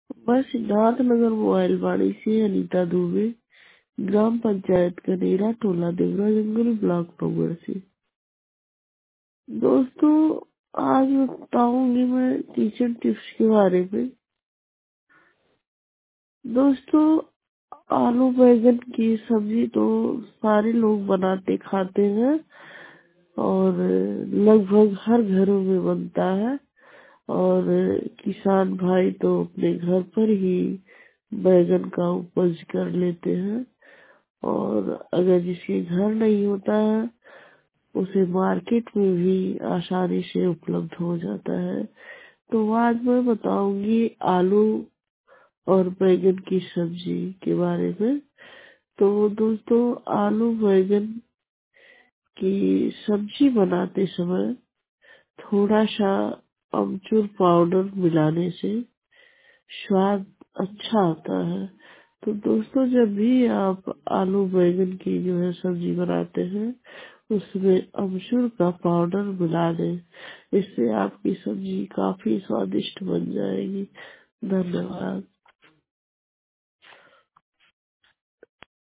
मैं सिद्धार्थ नगर मोबाइल वाणी से अनीता दुबे, ग्राम पंचायत कनेरा, टोला देवरा जंगल, ब्लॉक नंबर से। दोस्तों, आज मैं बताऊंगी मैं किचन टिप्स के बारे में। दोस्तों, आलू बैंगन की सब्जी तो सारे लोग बनाते खाते हैं और लगभग हर घरों में बनता है। और किसान भाई तो अपने घर पर ही बैगन का उपज कर लेते हैं। और अगर जिसके घर नहीं होता है उसे मार्केट में भी आसानी से उपलब्ध हो जाता है। तो आज मैं बताऊंगी आलू और बैगन की सब्जी के बारे में। तो दोस्तों, आलू बैगन की सब्जी बनाते समय थोड़ा सा अमचूर पाउडर मिलाने से स्वाद अच्छा आता है। तो दोस्तों, जब भी आप आलू बैगन की जो है सब्जी बनाते हैं उसमें अमचूर का पाउडर मिला दें। इससे आपकी सब्जी काफी स्वादिष्ट बन जाएगी। धन्यवाद।